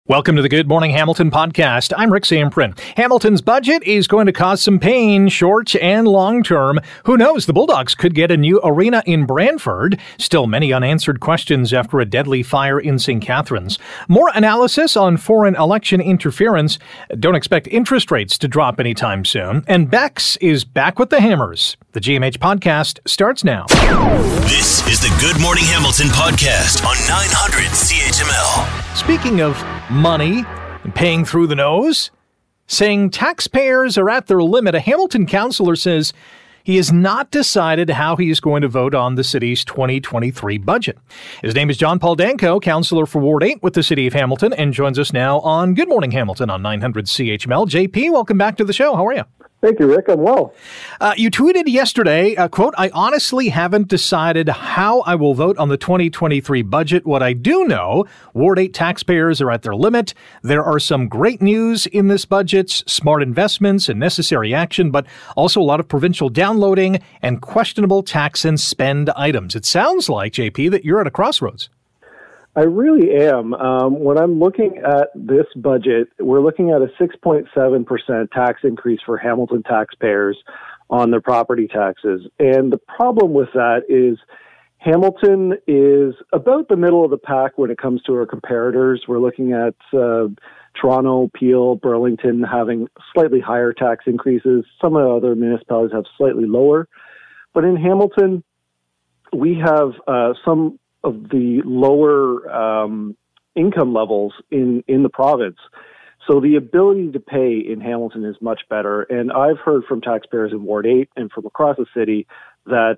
Welcome to the Good Morning Hamilton podcast. I'm Rick Samprin. Hamilton's budget is going to cause some pain, short and long term. Who knows? The Bulldogs could get a new arena in Brantford. Still many unanswered questions after a deadly fire in St. Catharines. More analysis on foreign election interference. Don't expect interest rates to drop anytime soon. And Bex is back with the hammers. The GMH podcast starts now. This is the Good Morning Hamilton podcast on 900 CHML. Speaking of money and paying through the nose, saying taxpayers are at their limit, a Hamilton councillor says he has not decided how he is going to vote on the city's 2023 budget. His name is John Paul Danko, councillor for Ward 8 with the City of Hamilton, and joins us now on Good Morning Hamilton on 900 CHML. JP, welcome back to the show. How are you? Thank you, Rick. I'm well. You tweeted yesterday, quote, "I honestly haven't decided how I will vote on the 2023 budget. What I do know, Ward 8 taxpayers are at their limit. There are some great news in this budget, smart investments and necessary action, but also a lot of provincial downloading and questionable tax and spend items." It sounds like, JP, that you're at a crossroads. I really am. When I'm looking at this budget, we're looking at a 6.7% tax increase for Hamilton taxpayers on their property taxes. And the problem with that is Hamilton is about the middle of the pack when it comes to our comparators. We're looking at Toronto, Peel, Burlington having slightly higher tax increases. Some of the other municipalities have slightly lower. But in Hamilton, we have some of the lower income levels in the province. So the ability to pay in Hamilton is much better. And I've heard from taxpayers in Ward 8 and from across the city that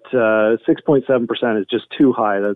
6.7% is just too high. That's,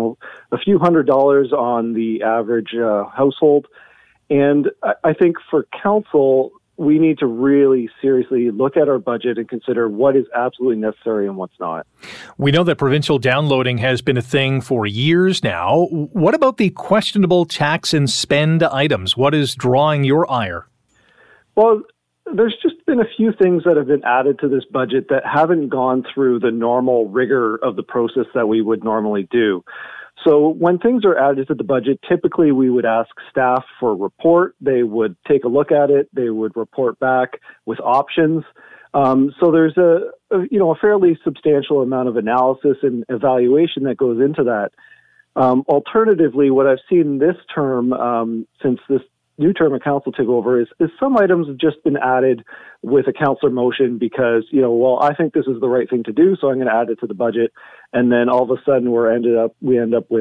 a few $100s on the average household. And I think for council, we need to really seriously look at our budget and consider what is absolutely necessary and what's not. We know that provincial downloading has been a thing for years now. What about the questionable tax and spend items? What is drawing your ire? Well, there's just been a few things that have been added to this budget that haven't gone through the normal rigor of the process that we would normally do. So when things are added to the budget, typically we would ask staff for a report. They would take a look at it. They would report back with options. So there's a fairly substantial amount of analysis and evaluation that goes into that. Alternatively, what I've seen this term, since this new term of council took over, is some items have just been added with a councillor motion because, I think this is the right thing to do, so I'm going to add it to the budget. And then all of a sudden we end up with,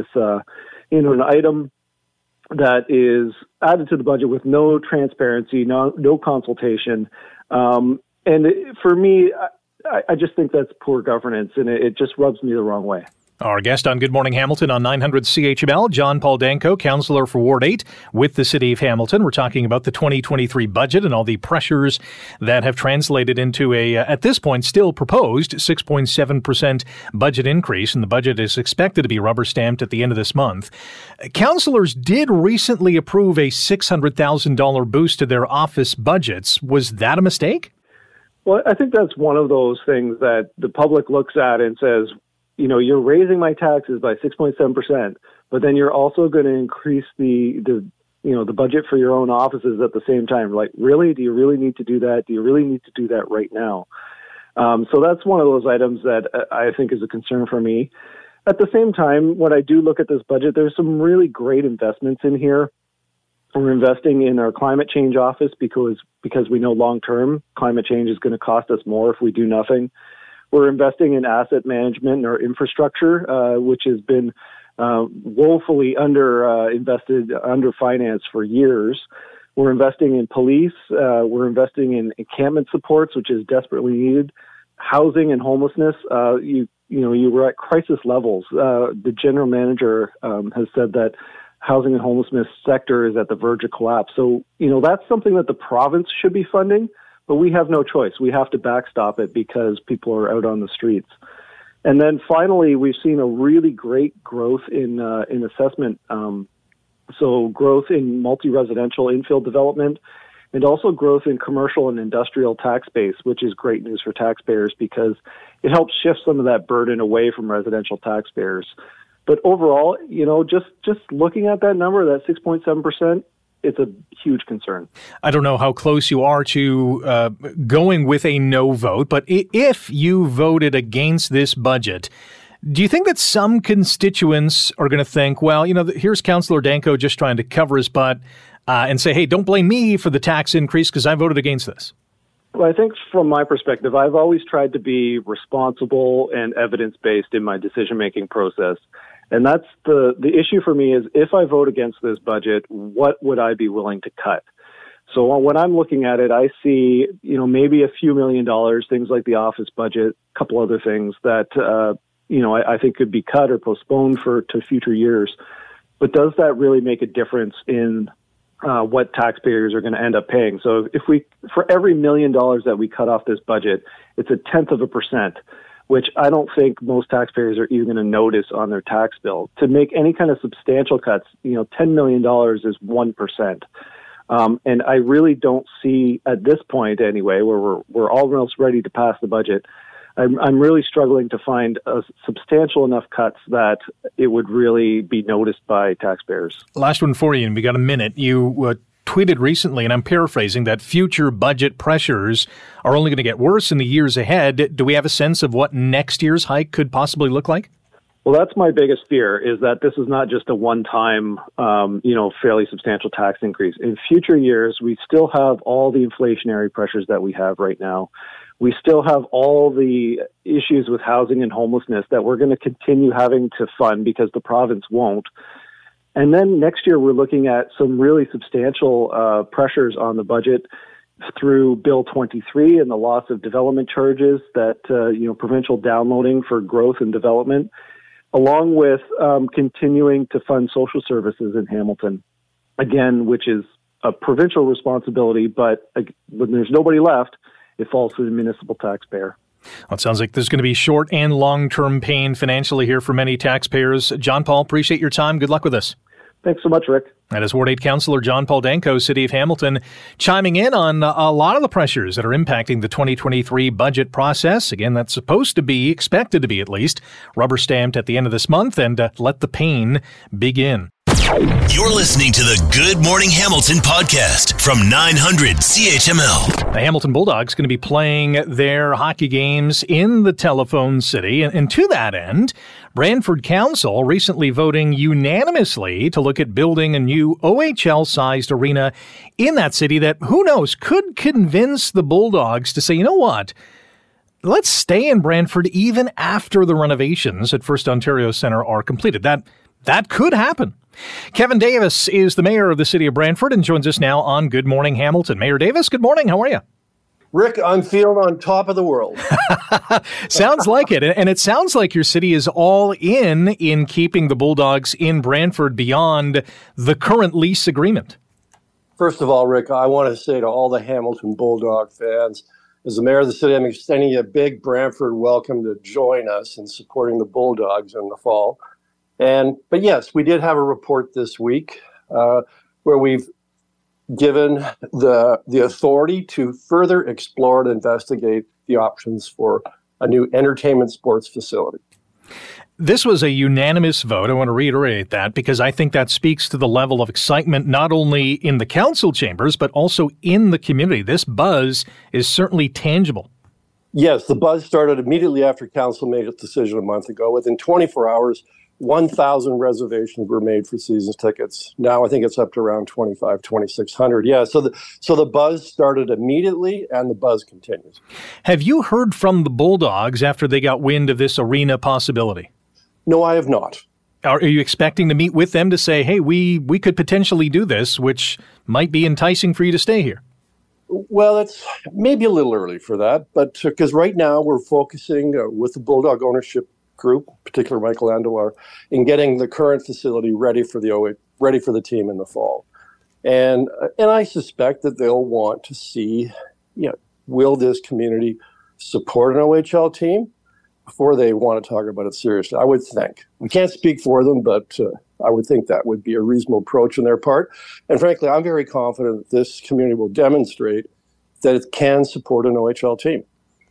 an item that is added to the budget with no transparency, no consultation. And for me, I just think that's poor governance, and it just rubs me the wrong way. Our guest on Good Morning Hamilton on 900 CHML, John Paul Danko, councillor for Ward 8 with the City of Hamilton. We're talking about the 2023 budget and all the pressures that have translated into a, at this point, still proposed 6.7% budget increase, and the budget is expected to be rubber-stamped at the end of this month. Councillors did recently approve a $600,000 boost to their office budgets. Was that a mistake? Well, I think that's one of those things that the public looks at and says, you're raising my taxes by 6.7%, but then you're also going to increase the budget for your own offices at the same time. Like, really? Do you really need to do that? Do you really need to do that right now? So that's one of those items that I think is a concern for me. At the same time, when I do look at this budget, there's some really great investments in here. We're investing in our climate change office because we know long-term climate change is going to cost us more if we do nothing. We're investing in asset management or infrastructure, which has been woefully underfinanced for years. We're investing in police. We're investing in encampment supports, which is desperately needed. Housing and homelessness. You were at crisis levels. The general manager has said that housing and homelessness sector is at the verge of collapse. So, that's something that the province should be funding. But we have no choice. We have to backstop it because people are out on the streets. And then finally, we've seen a really great growth in assessment. So growth in multi-residential infill development and also growth in commercial and industrial tax base, which is great news for taxpayers because it helps shift some of that burden away from residential taxpayers. But overall, just looking at that number, that 6.7%, it's a huge concern. I don't know how close you are to going with a no vote, but if you voted against this budget, do you think that some constituents are going to think, well, here's Councillor Danko just trying to cover his butt and say, hey, don't blame me for the tax increase because I voted against this? Well, I think from my perspective, I've always tried to be responsible and evidence-based in my decision-making process. And that's the issue for me is if I vote against this budget, what would I be willing to cut? So when I'm looking at it, I see, maybe a few $1 million, things like the office budget, a couple other things that, I think could be cut or postponed to future years. But does that really make a difference in what taxpayers are going to end up paying? So if for every $1 million that we cut off this budget, it's 0.1%, which I don't think most taxpayers are even going to notice on their tax bill. To make any kind of substantial cuts, $10 million is 1%. And I really don't see at this point anyway, where we're almost ready to pass the budget, I'm really struggling to find a substantial enough cuts that it would really be noticed by taxpayers. Last one for you, and we got a minute. You tweeted recently, and I'm paraphrasing, that future budget pressures are only going to get worse in the years ahead. Do we have a sense of what next year's hike could possibly look like? Well, that's my biggest fear, is that this is not just a one-time, fairly substantial tax increase. In future years, we still have all the inflationary pressures that we have right now. We still have all the issues with housing and homelessness that we're going to continue having to fund because the province won't. And then next year, we're looking at some really substantial pressures on the budget through Bill 23 and the loss of development charges that, provincial downloading for growth and development, along with continuing to fund social services in Hamilton, again, which is a provincial responsibility, but when there's nobody left, it falls to the municipal taxpayer. Well, it sounds like there's going to be short and long-term pain financially here for many taxpayers. John Paul, appreciate your time. Good luck with this. Thanks so much, Rick. That is Ward 8 Councillor John Paul Danko, City of Hamilton, chiming in on a lot of the pressures that are impacting the 2023 budget process. Again, that's supposed to be, expected to be at least, rubber stamped at the end of this month, and let the pain begin. You're listening to the Good Morning Hamilton podcast from 900 CHML. The Hamilton Bulldogs going to be playing their hockey games in the Telephone City. And to that end, Brantford Council recently voting unanimously to look at building a new OHL-sized arena in that city that, who knows, could convince the Bulldogs to say, you know what? Let's stay in Brantford even after the renovations at First Ontario Centre are completed. That could happen. Kevin Davis is the mayor of the city of Brantford and joins us now on Good Morning Hamilton. Mayor Davis, good morning. How are you? Rick, I'm feeling on top of the world. Sounds like it. And it sounds like your city is all in keeping the Bulldogs in Brantford beyond the current lease agreement. First of all, Rick, I want to say to all the Hamilton Bulldog fans, as the mayor of the city, I'm extending you a big Brantford welcome to join us in supporting the Bulldogs in the fall. But yes, we did have a report this week where we've given the authority to further explore and investigate the options for a new entertainment sports facility. This was a unanimous vote. I want to reiterate that because I think that speaks to the level of excitement not only in the council chambers, but also in the community. This buzz is certainly tangible. Yes, the buzz started immediately after council made its decision a month ago. Within 24 hours, 1,000 reservations were made for seasons tickets. Now I think it's up to around 2,600. Yeah, so the buzz started immediately, and the buzz continues. Have you heard from the Bulldogs after they got wind of this arena possibility? No, I have not. Are you expecting to meet with them to say, hey, we could potentially do this, which might be enticing for you to stay here? Well, it's maybe a little early for that, but because right now we're focusing with the Bulldog ownership group, particularly Michael Andelar, in getting the current facility ready for the team in the fall. And I suspect that they'll want to see, will this community support an OHL team before they want to talk about it seriously? I would think. We can't speak for them, but I would think that would be a reasonable approach on their part. And frankly, I'm very confident that this community will demonstrate that it can support an OHL team.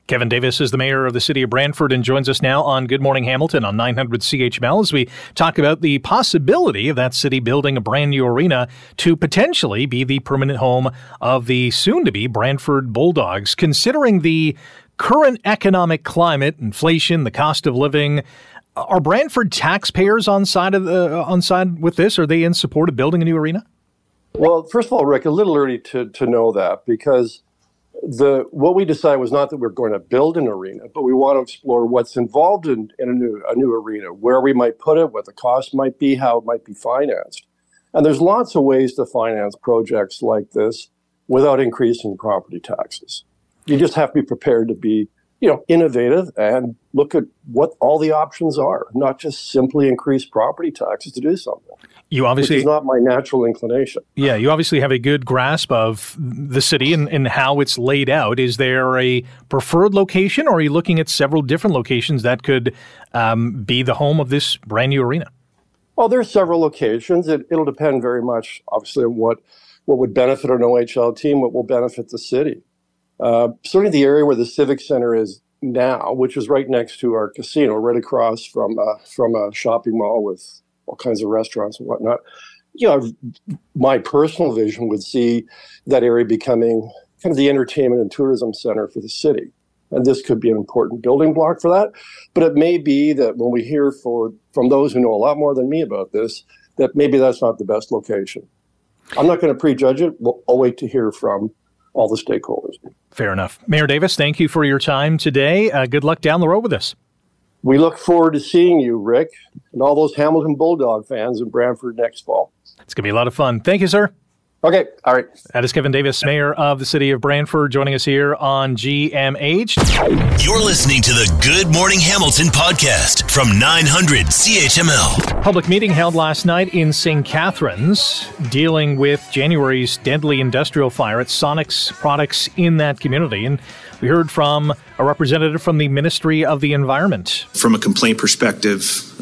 Kevin Davis is the mayor of the city of Brantford and joins us now on Good Morning Hamilton on 900 CHML as we talk about the possibility of that city building a brand new arena to potentially be the permanent home of the soon-to-be Brantford Bulldogs. Considering the current economic climate, inflation, the cost of living, are Brantford taxpayers on side with this? Are they in support of building a new arena? Well, first of all, Rick, a little early to know that, because what we decided was not that we're going to build an arena, but we want to explore what's involved in a new arena, where we might put it, what the cost might be, how it might be financed. And there's lots of ways to finance projects like this without increasing property taxes. You just have to be prepared to be, innovative and look at what all the options are, not just simply increase property taxes to do something. Which is not my natural inclination. Yeah, you obviously have a good grasp of the city and how it's laid out. Is there a preferred location, or are you looking at several different locations that could be the home of this brand new arena? Well, there are several locations. It'll depend very much, obviously, on what would benefit an OHL team, what will benefit the city. Certainly the area where the Civic Center is now, which is right next to our casino, right across from a shopping mall with all kinds of restaurants and whatnot. My personal vision would see that area becoming kind of the entertainment and tourism center for the city. And this could be an important building block for that. But it may be that when we hear from those who know a lot more than me about this, that maybe that's not the best location. I'm not going to prejudge it. I'll wait to hear from all the stakeholders. Fair enough. Mayor Davis, thank you for your time today. Good luck down the road with this. We look forward to seeing you, Rick, and all those Hamilton Bulldog fans in Brantford next fall. It's going to be a lot of fun. Thank you, sir. Okay. All right. That is Kevin Davis, mayor of the city of Brantford, joining us here on GMH. You're listening to the Good Morning Hamilton podcast from 900 CHML. Public meeting held last night in St. Catharines, dealing with January's deadly industrial fire at Sonic's products in that community. And we heard from a representative from the Ministry of the Environment. From a complaint perspective,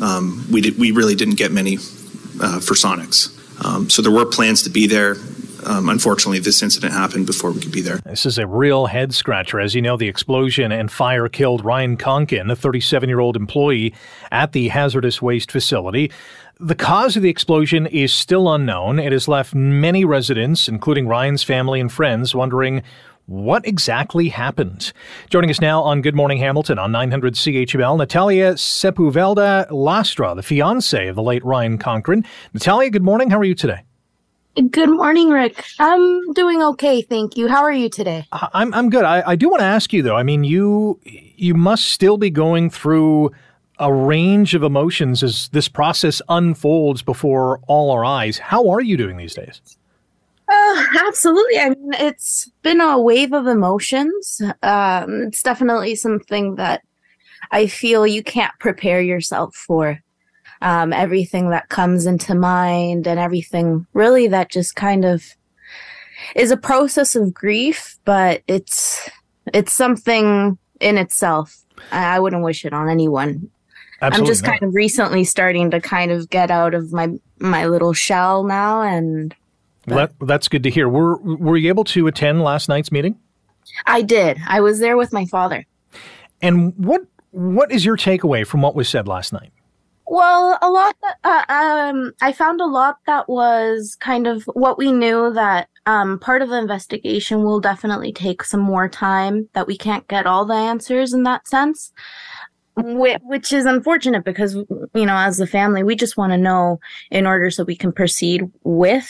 we really didn't get many for Sonic's. So there were plans to be there. Unfortunately, this incident happened before we could be there. This is a real head scratcher. As you know, the explosion and fire killed Ryan Conkin, a 37-year-old employee at the hazardous waste facility. The cause of the explosion is still unknown. It has left many residents, including Ryan's family and friends, wondering what exactly happened. Joining us now on Good Morning Hamilton on 900 CHML, Natalia Sepulveda Lastra, the fiancée of the late Ryan Conkin. Natalia, good morning. How are you today? Good morning, Rick. I'm doing okay, thank you. How are you today? I'm good. I do want to ask you, though. I mean, you must still be going through a range of emotions as this process unfolds before all our eyes. How are you doing these days? Absolutely. I mean, it's been a wave of emotions. It's definitely something that I feel you can't prepare yourself for. Everything that comes into mind and everything really that just kind of is a process of grief, but it's something in itself. I wouldn't wish it on anyone. Absolutely I'm just not. kind of recently starting to kind of get out of my little shell now, and that's good to hear. Were you able to attend last night's meeting? I did. I was there with my father. And what is your takeaway from what was said last night? Well, a lot I found a lot that was kind of what we knew, that part of the investigation will definitely take some more time, that we can't get all the answers in that sense, which is unfortunate because, as a family, we just want to know in order so we can proceed with,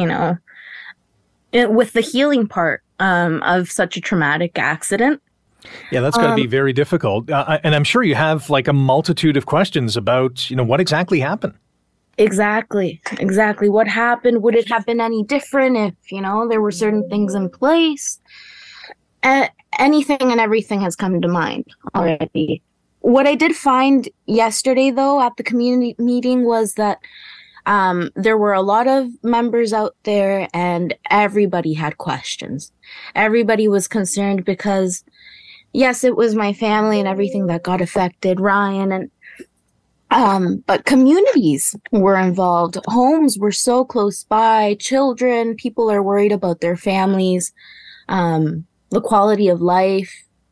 with the healing part of such a traumatic accident. Yeah, that's got to be very difficult. And I'm sure you have like a multitude of questions about, what exactly happened. Exactly. What happened? Would it have been any different if, there were certain things in place? Anything and everything has come to mind already. What I did find yesterday, though, at the community meeting was that there were a lot of members out there and everybody had questions. Everybody was concerned because yes, it was my family and everything that got affected, Ryan, and but communities were involved. Homes were so close by, children, people are worried about their families, the quality of life.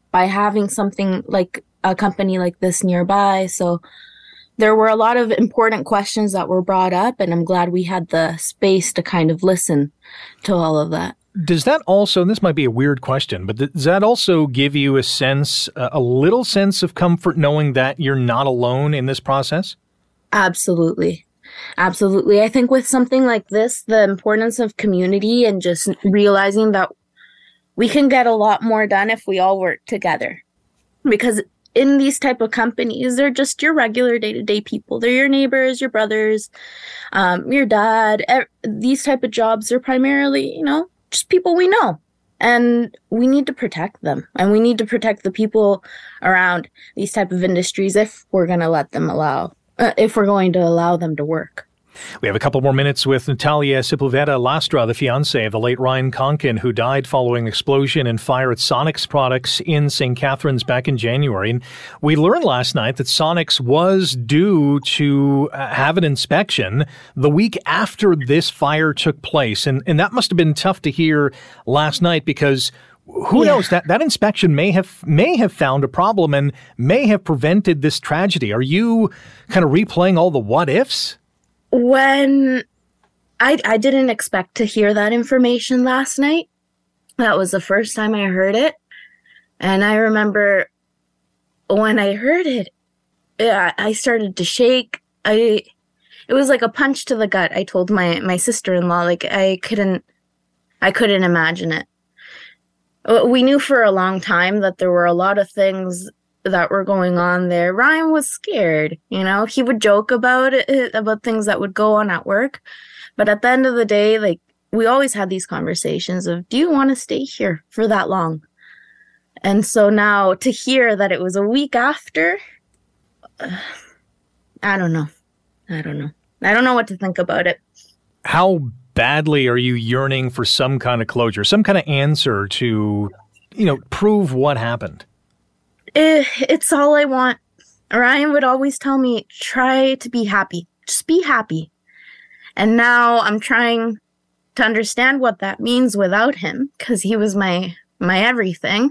by having something like a company like this nearby. So there were a lot of important questions that were brought up, and I'm glad we had the space to kind of listen to all of that. Does that also, and this might be a weird question, but does that also give you a sense, a little sense of comfort knowing that you're not alone in this process? Absolutely. Absolutely. I think with something like this, the importance of community and just realizing that we can get a lot more done if we all work together. Because in these type of companies, they're just your regular day-to-day people. They're your neighbors, your brothers, your dad. These type of jobs are primarily, just people we know. And we need to protect them. And we need to protect the people around these type of industries if we're going to if we're going to allow them to work. We have a couple more minutes with Natalia Sepulveda-Lastra, the fiancée of the late Ryan Konkin, who died following an explosion and fire at Sonics Products in St. Catharines back in January. And we learned last night that Sonics was due to have an inspection the week after this fire took place. And that must have been tough to hear last night, because who knows, that inspection may have found a problem and may have prevented this tragedy. Are you kind of replaying all the what ifs? When I didn't expect to hear that information last night. That was the first time I heard it. And I remember when I heard it, I started to shake. It was like a punch to the gut. I told my sister-in-law, like I couldn't imagine it. We knew for a long time that there were a lot of things that were going on there. Ryan was scared, he would joke about it, about things that would go on at work. But at the end of the day, like, we always had these conversations of, do you want to stay here for that long? And so now to hear that it was a week after, I don't know. I don't know what to think about it. How badly are you yearning for some kind of closure, some kind of answer to, prove what happened? It's all I want. Ryan would always tell me, try to be happy. Just be happy. And now I'm trying to understand what that means without him, because he was my everything.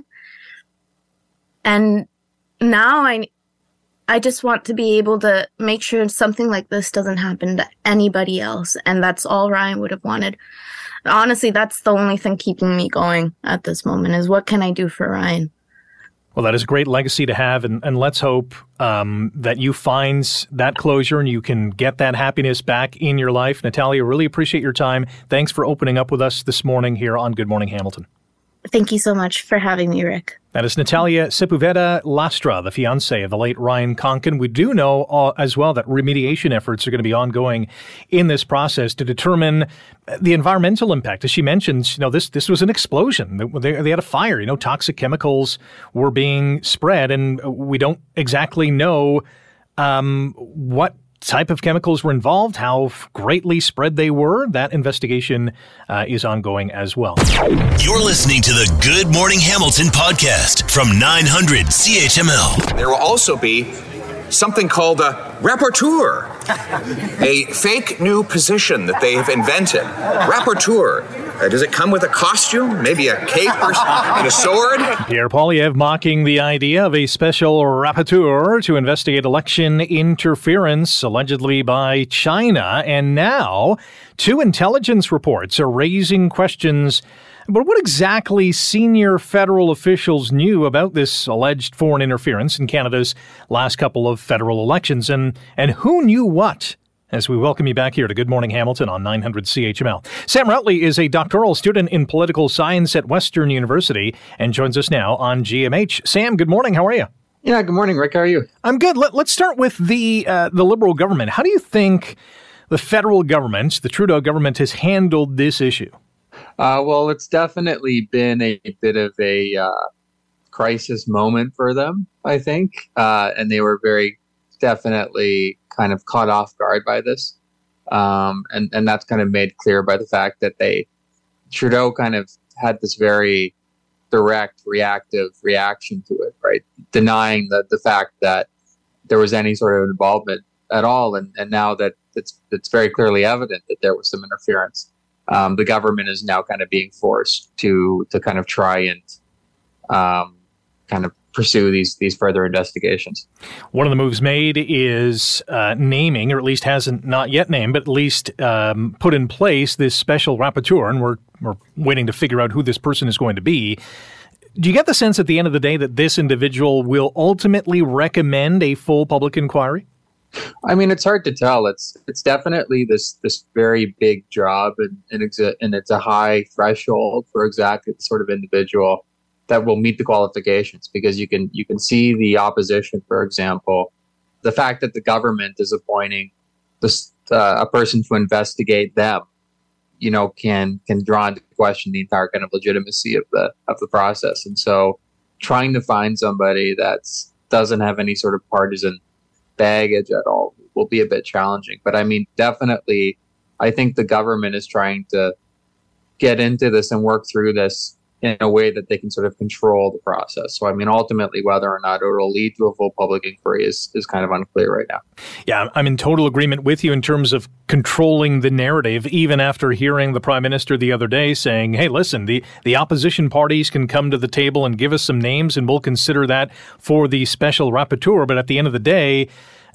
And now I just want to be able to make sure something like this doesn't happen to anybody else. And that's all Ryan would have wanted. Honestly, that's the only thing keeping me going at this moment, is what can I do for Ryan? Well, that is a great legacy to have, and let's hope that you find that closure and you can get that happiness back in your life. Natalia, really appreciate your time. Thanks for opening up with us this morning here on Good Morning Hamilton. Thank you so much for having me, Rick. That is Natalia Sepulveda-Lastra, the fiancée of the late Ryan Konkin. We do know as well that remediation efforts are going to be ongoing in this process to determine the environmental impact. As she mentioned, this was an explosion. They had a fire. Toxic chemicals were being spread, and we don't exactly know what type of chemicals were involved, how greatly spread they were. That investigation is ongoing as well. You're listening to the Good Morning Hamilton podcast from 900 CHML. There will also be something called a rapporteur, a fake new position that they have invented. Rapporteur. Does it come with a costume? Maybe a cape and a sword? Pierre Poilievre mocking the idea of a special rapporteur to investigate election interference allegedly by China. And now, 2 intelligence reports are raising questions about what exactly senior federal officials knew about this alleged foreign interference in Canada's last couple of federal elections. And who knew what? As we welcome you back here to Good Morning Hamilton on 900 CHML. Sam Routley is a doctoral student in political science at Western University and joins us now on GMH. Sam, good morning. How are you? Yeah, good morning, Rick. How are you? I'm good. Let's start with the Liberal government. How do you think the federal government, the Trudeau government, has handled this issue? Well, it's definitely been a bit of a crisis moment for them, I think. And they were very definitely kind of caught off guard by this. And that's kind of made clear by the fact that Trudeau kind of had this very direct, reactive reaction to it, right? Denying the fact that there was any sort of involvement at all. And now that it's very clearly evident that there was some interference, the government is now kind of being forced to kind of try and kind of pursue these further investigations. One of the moves made is naming, or at least hasn't not yet named, but at least put in place this special rapporteur, and we're waiting to figure out who this person is going to be. Do you get the sense at the end of the day that this individual will ultimately recommend a full public inquiry? I mean, it's hard to tell. It's definitely this very big job, and it's a high threshold for exactly the sort of individual that will meet the qualifications, because you can see the opposition, for example, the fact that the government is appointing this a person to investigate them, can draw into question the entire kind of legitimacy of the process. And so trying to find somebody that doesn't have any sort of partisan baggage at all will be a bit challenging. But I mean, definitely, I think the government is trying to get into this and work through this in a way that they can sort of control the process. So, I mean, ultimately, whether or not it will lead to a full public inquiry is kind of unclear right now. Yeah, I'm in total agreement with you in terms of controlling the narrative, even after hearing the Prime Minister the other day saying, hey, listen, the opposition parties can come to the table and give us some names, and we'll consider that for the special rapporteur. But at the end of the day,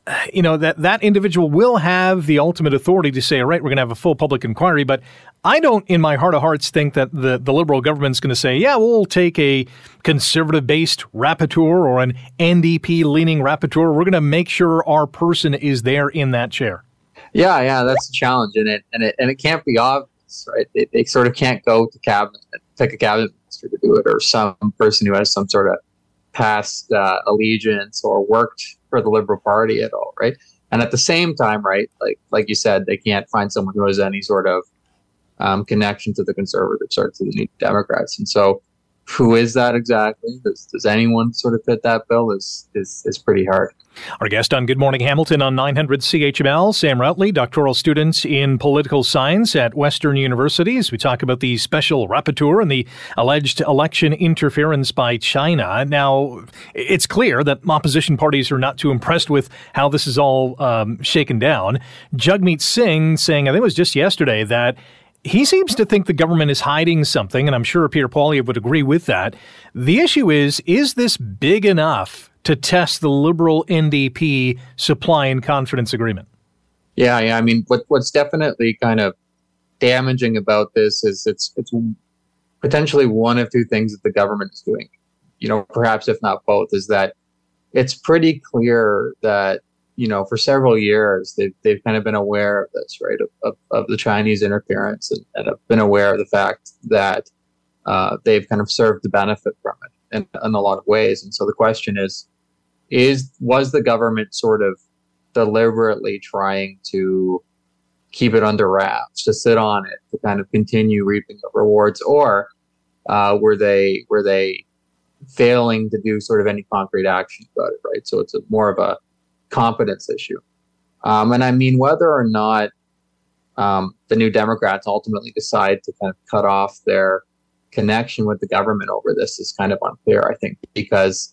that individual will have the ultimate authority to say, all right, we're going to have a full public inquiry. But I don't, in my heart of hearts, think that the Liberal government's going to say, yeah, we'll take a conservative-based rapporteur or an NDP-leaning rapporteur. We're going to make sure our person is there in that chair. Yeah, that's a challenge, and it can't be obvious, right? They sort of can't go to cabinet and pick a cabinet minister to do it, or some person who has some sort of past allegiance or worked for the Liberal Party at all, right? And at the same time, right, like you said, they can't find someone who has any sort of connection to the Conservatives or to the New Democrats. And so, who is that exactly? Does anyone sort of fit that bill? Is pretty hard. Our guest on Good Morning Hamilton on 900 CHML, Sam Routley, doctoral student in political science at Western University, as we talk about the special rapporteur and the alleged election interference by China. Now, it's clear that opposition parties are not too impressed with how this is all shaken down. Jagmeet Singh saying, I think it was just yesterday, that he seems to think the government is hiding something, and I'm sure Peter Poilievre would agree with that. The issue is this big enough to test the Liberal NDP supply and confidence agreement? Yeah. I mean, what's definitely kind of damaging about this is it's potentially one of two things that the government is doing, perhaps if not both, is that it's pretty clear that, for several years, they've kind of been aware of this, right, of the Chinese interference, and have been aware of the fact that they've kind of served to benefit from it in a lot of ways. And so the question was the government sort of deliberately trying to keep it under wraps, to sit on it, to kind of continue reaping the rewards, or were they failing to do sort of any concrete action about it, right? So it's more of a competence issue. And I mean, whether or not the New Democrats ultimately decide to kind of cut off their connection with the government over this is kind of unclear, I think, because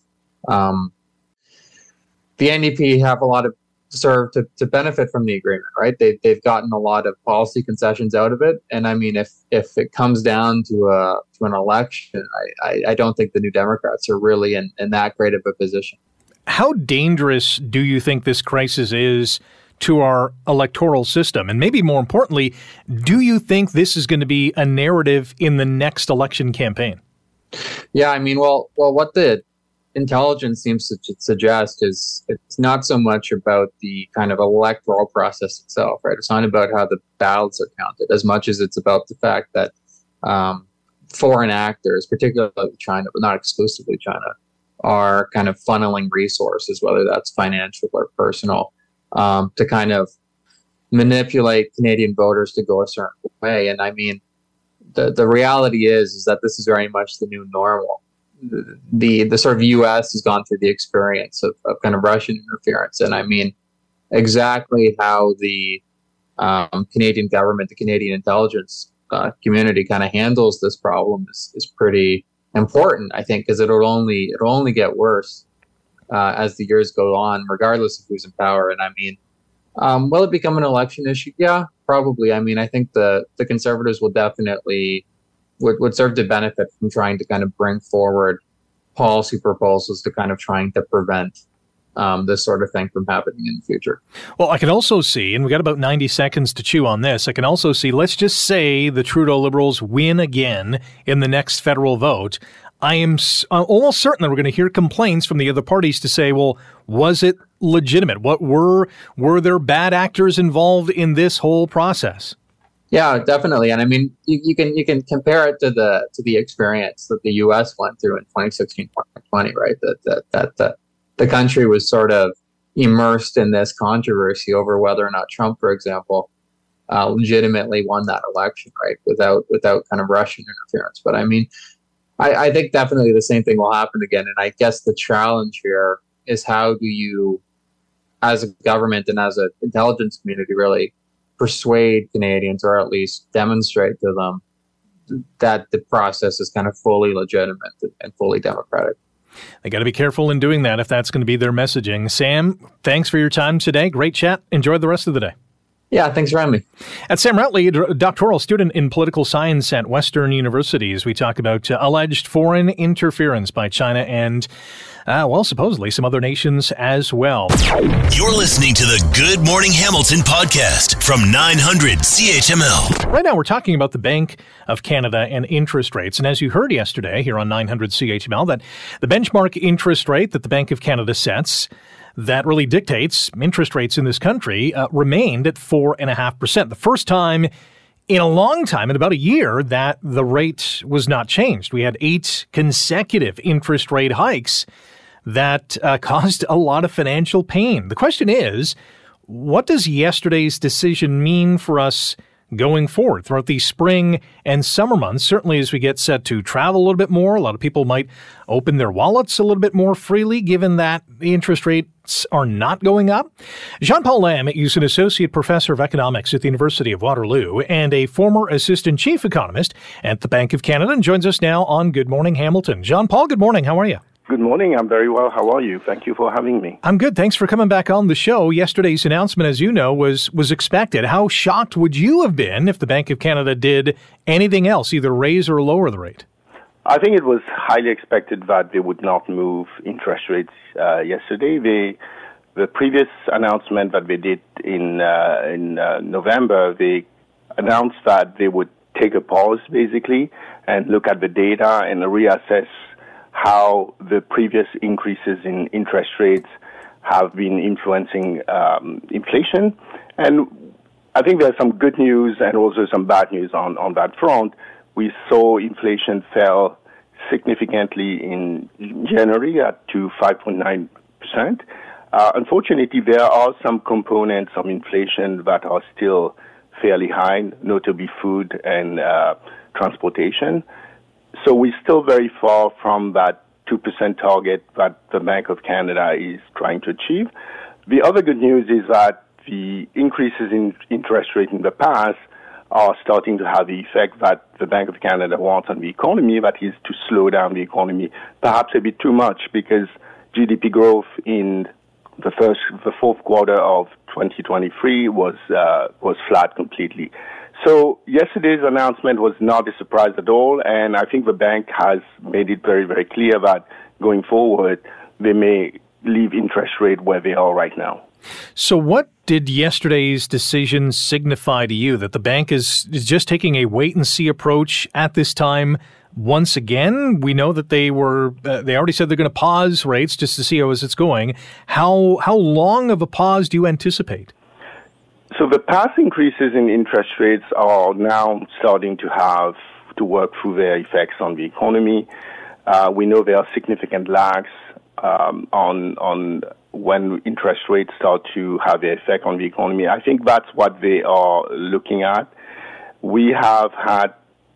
the NDP have a lot of deserve to benefit from the agreement, right? They've gotten a lot of policy concessions out of it. And I mean, if it comes down to an election, I don't think the New Democrats are really in that great of a position. How dangerous do you think this crisis is to our electoral system? And maybe more importantly, do you think this is going to be a narrative in the next election campaign? Yeah, I mean, well, what the intelligence seems to suggest is it's not so much about the kind of electoral process itself, right? It's not about how the ballots are counted as much as it's about the fact that foreign actors, particularly China, but not exclusively China, are kind of funneling resources, whether that's financial or personal, to kind of manipulate Canadian voters to go a certain way. And I mean, the reality is that this is very much the new normal. The sort of U.S. has gone through the experience of kind of Russian interference. And I mean, exactly how the Canadian government, the Canadian intelligence community kind of handles this problem is pretty important, I think, because it'll only get worse as the years go on, regardless of who's in power. And I mean, will it become an election issue? Yeah, probably. I mean, I think the Conservatives will definitely would serve to benefit from trying to kind of bring forward policy proposals to kind of trying to prevent this sort of thing from happening in the future. Well, I can also see, and we got about 90 seconds to chew on this, I can also see, let's just say the Trudeau Liberals win again in the next federal vote. I am almost certain that we're going to hear complaints from the other parties to say, well, was it legitimate? What were there bad actors involved in this whole process? Yeah, definitely. And I mean, you can compare it to the experience that the U.S. went through in 2016, 2020, right? That the country was sort of immersed in this controversy over whether or not Trump, for example, legitimately won that election, right? Without kind of Russian interference. But I mean, I think definitely the same thing will happen again. And I guess the challenge here is how do you, as a government and as an intelligence community, really persuade Canadians, or at least demonstrate to them that the process is kind of fully legitimate and fully democratic. They got to be careful in doing that if that's going to be their messaging. Sam, thanks for your time today. Great chat. Enjoy the rest of the day. Yeah, thanks for having me. At Sam Routley, doctoral student in political science at Western University, as we talk about alleged foreign interference by China and, supposedly some other nations as well. You're listening to the Good Morning Hamilton podcast from 900 CHML. Right now, we're talking about the Bank of Canada and interest rates. And as you heard yesterday here on 900 CHML, that the benchmark interest rate that the Bank of Canada sets that really dictates interest rates in this country remained at 4.5%. The first time in a long time, in about a year, that the rate was not changed. We had 8 consecutive interest rate hikes that caused a lot of financial pain. The question is, what does yesterday's decision mean for us going forward throughout the spring and summer months? Certainly as we get set to travel a little bit more, a lot of people might open their wallets a little bit more freely, given that the interest rates are not going up. Jean-Paul Lam is an associate professor of economics at the University of Waterloo and a former assistant chief economist at the Bank of Canada, and joins us now on Good Morning Hamilton. Jean-Paul, good morning. How are you? Good morning. I'm very well. How are you? Thank you for having me. I'm good. Thanks for coming back on the show. Yesterday's announcement, as you know, was expected. How shocked would you have been if the Bank of Canada did anything else, either raise or lower the rate? I think it was highly expected that they would not move interest rates yesterday. The previous announcement that they did in November, they announced that they would take a pause, basically, and look at the data and reassess how the previous increases in interest rates have been influencing inflation. And I think there's some good news and also some bad news on that front. We saw inflation fell significantly in January to 5.9%. Unfortunately, there are some components of inflation that are still fairly high, notably food and transportation. So we're still very far from that 2% target that the Bank of Canada is trying to achieve. The other good news is that the increases in interest rate in the past are starting to have the effect that the Bank of Canada wants on the economy, that is to slow down the economy perhaps a bit too much, because GDP growth in the fourth quarter of 2023 was flat completely. So yesterday's announcement was not a surprise at all, and I think the bank has made it very, very clear that going forward, they may leave interest rate where they are right now. So what did yesterday's decision signify to you? That the bank is just taking a wait-and-see approach at this time once again? We know that they already said they're going to pause rates just to see how it's going. How long of a pause do you anticipate? So the past increases in interest rates are now starting to work through their effects on the economy. We know there are significant lags on when interest rates start to have their effect on the economy. I think that's what they are looking at. We have had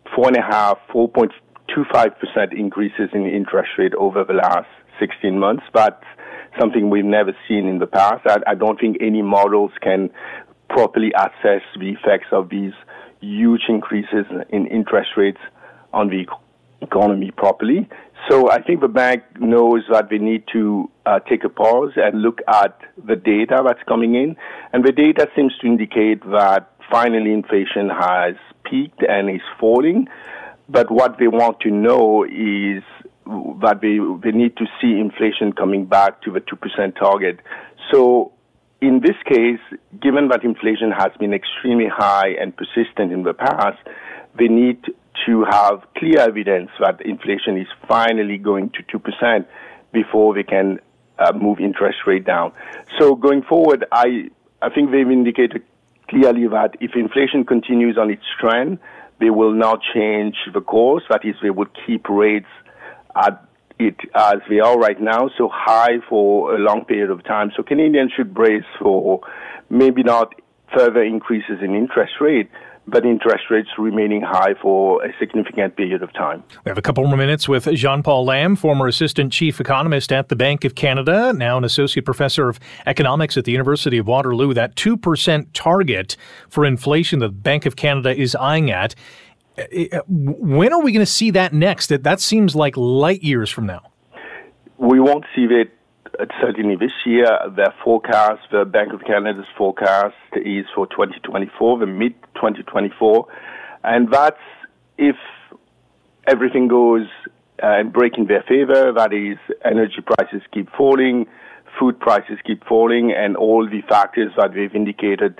4.25% increases in interest rate over the last 16 months. That's something we've never seen in the past. I don't think any models can properly assess the effects of these huge increases in interest rates on the economy properly. So I think the bank knows that they need to take a pause and look at the data that's coming in. And the data seems to indicate that finally inflation has peaked and is falling. But what they want to know is that they need to see inflation coming back to the 2% target. So in this case, given that inflation has been extremely high and persistent in the past, they need to have clear evidence that inflation is finally going to 2% before they can move interest rate down. So going forward, I think they've indicated clearly that if inflation continues on its trend, they will not change the course. That is, they would keep rates at it as they are right now, so high for a long period of time. So Canadians should brace for maybe not further increases in interest rate, but interest rates remaining high for a significant period of time. We have a couple more minutes with Jean-Paul Lam, former assistant chief economist at the Bank of Canada, now an associate professor of economics at the University of Waterloo. That 2% target for inflation the Bank of Canada is eyeing at, when are we going to see that next? That seems like light years from now. We won't see it certainly this year. The Bank of Canada's forecast is for 2024, the mid-2024. And that's if everything goes and break in their favor. That is, energy prices keep falling, food prices keep falling, and all the factors that they've indicated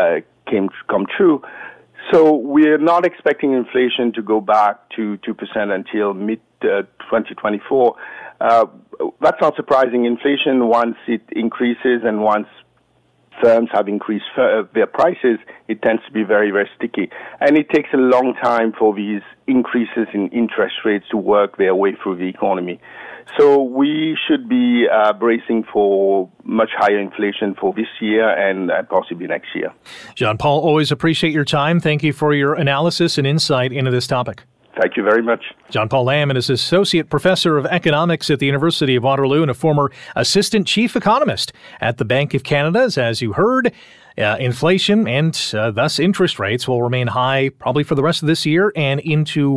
come true. So we're not expecting inflation to go back to 2% until mid-2024. That's not surprising. Inflation, once it increases and once firms have increased their prices, it tends to be very, very sticky. And it takes a long time for these increases in interest rates to work their way through the economy. So we should be bracing for much higher inflation for this year and possibly next year. Jean-Paul, always appreciate your time. Thank you for your analysis and insight into this topic. Thank you very much. Jean-Paul Lam is Associate Professor of Economics at the University of Waterloo and a former Assistant Chief Economist at the Bank of Canada. As you heard, inflation and thus interest rates will remain high probably for the rest of this year and into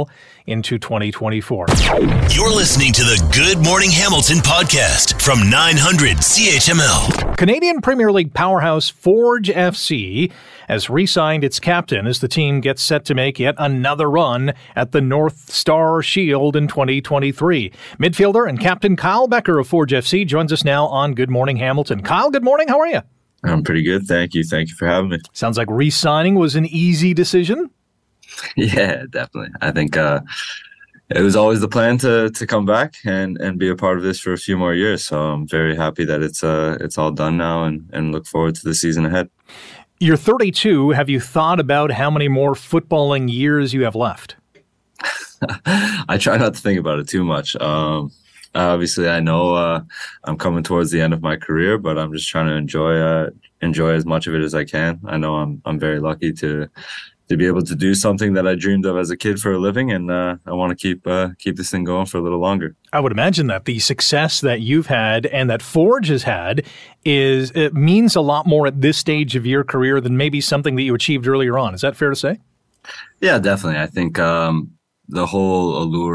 2024. You're listening to the Good Morning Hamilton podcast from 900 CHML. Canadian Premier League powerhouse Forge FC has re-signed its captain as the team gets set to make yet another run at the North Star Shield in 2023. Midfielder and captain Kyle Becker of Forge FC joins us now on Good Morning Hamilton. Kyle, good morning. How are you? I'm pretty good. Thank you. Thank you for having me. Sounds like re-signing was an easy decision. Yeah, definitely. I think it was always the plan to come back and be a part of this for a few more years. So I'm very happy that it's all done now and look forward to the season ahead. You're 32. Have you thought about how many more footballing years you have left? I try not to think about it too much. Obviously, I know I'm coming towards the end of my career, but I'm just trying to enjoy as much of it as I can. I know I'm very lucky to be able to do something that I dreamed of as a kid for a living, and I want to keep this thing going for a little longer. I would imagine that the success that you've had and that Forge has had it means a lot more at this stage of your career than maybe something that you achieved earlier on. Is that fair to say? Yeah, definitely. I think the whole allure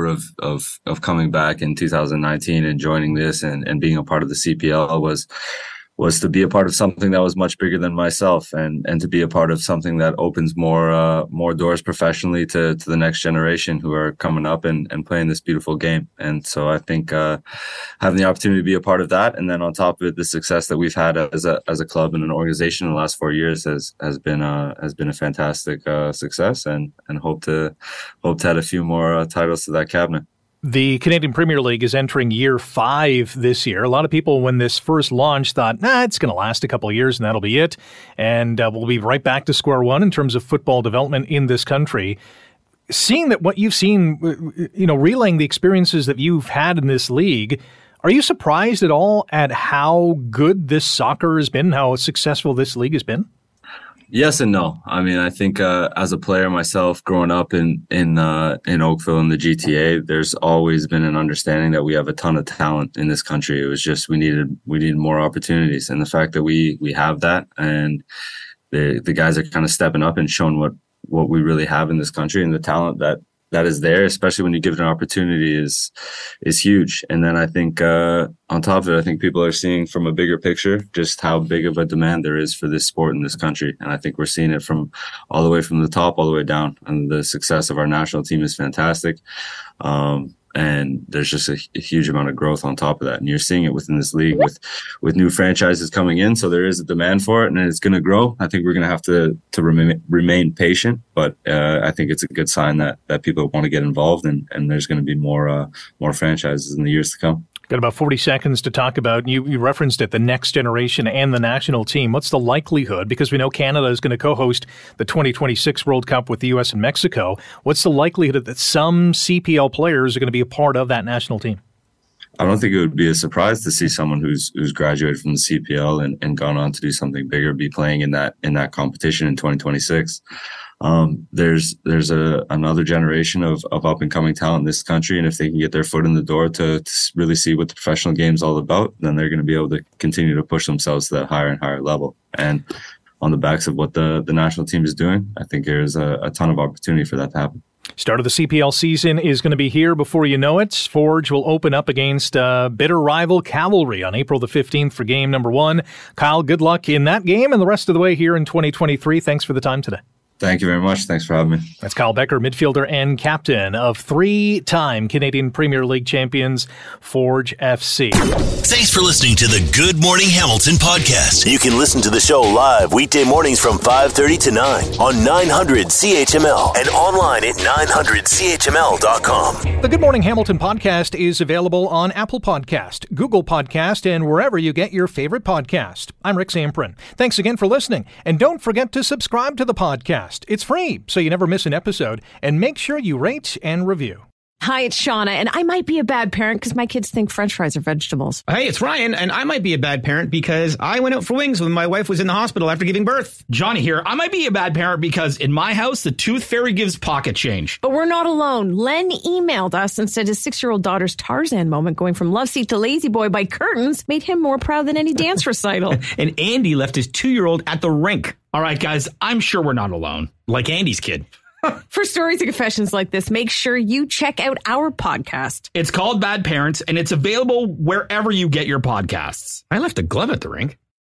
of coming back in 2019 and joining this and being a part of the CPL was to be a part of something that was much bigger than myself and to be a part of something that opens more doors professionally to the next generation who are coming up and playing this beautiful game. And so I think having the opportunity to be a part of that, and then on top of it, the success that we've had as a club and an organization in the last 4 years has been a fantastic success, and hope to add a few more titles to that cabinet. The Canadian Premier League is entering year 5 this year. A lot of people, when this first launched, thought, it's going to last a couple of years and that'll be it. And we'll be right back to square one in terms of football development in this country. Seeing that what you've seen, relaying the experiences that you've had in this league, are you surprised at all at how good this soccer has been, how successful this league has been? Yes and no. I mean, I think as a player myself, growing up in Oakville in the GTA, there's always been an understanding that we have a ton of talent in this country. It was just we needed more opportunities, and the fact that we have that, and the guys are kind of stepping up and showing what we really have in this country, and the talent that is there, especially when you give it an opportunity, is huge. And then I think on top of it, I think people are seeing from a bigger picture just how big of a demand there is for this sport in this country. And I think we're seeing it from all the way from the top all the way down. And the success of our national team is fantastic. And and there's just a huge amount of growth on top of that. And you're seeing it within this league with new franchises coming in. So there is a demand for it, and it's going to grow. I think we're going to have to remain patient, but I think it's a good sign that people want to get involved, and there's going to be more franchises in the years to come. Got about 40 seconds to talk about, you referenced it, the next generation and the national team. What's the likelihood, because we know Canada is going to co-host the 2026 World Cup with the U.S. and Mexico, what's the likelihood that some CPL players are going to be a part of that national team? I don't think it would be a surprise to see someone who's graduated from the CPL and gone on to do something bigger be playing in that competition in 2026. There's another generation of up and coming talent in this country, and if they can get their foot in the door to really see what the professional game is all about, then they're going to be able to continue to push themselves to that higher and higher level. And on the backs of what the national team is doing, I think there's a ton of opportunity for that to happen. Start of the CPL season is going to be here before you know it. Forge will open up against bitter rival Cavalry on April the 15th for game number 1. Kyle, good luck in that game and the rest of the way here in 2023. Thanks for the time today. Thank you very much. Thanks for having me. That's Kyle Becker, midfielder and captain of 3-time Canadian Premier League champions Forge FC. Thanks for listening to the Good Morning Hamilton podcast. You can listen to the show live weekday mornings from 5:30 to 9 on 900 CHML and online at 900CHML.com. The Good Morning Hamilton podcast is available on Apple Podcast, Google Podcast, and wherever you get your favorite podcast. I'm Rick Samprin. Thanks again for listening, and don't forget to subscribe to the podcast. It's free, so you never miss an episode, and make sure you rate and review. Hi, it's Shauna, and I might be a bad parent because my kids think French fries are vegetables. Hey, it's Ryan, and I might be a bad parent because I went out for wings when my wife was in the hospital after giving birth. Johnny here. I might be a bad parent because in my house, the tooth fairy gives pocket change. But we're not alone. Len emailed us and said his 6-year-old daughter's Tarzan moment going from love seat to lazy boy by curtains made him more proud than any dance recital. And Andy left his 2-year-old at the rink. All right, guys, I'm sure we're not alone. Like Andy's kid. For stories and confessions like this, make sure you check out our podcast. It's called Bad Parents, and it's available wherever you get your podcasts. I left a glove at the rink.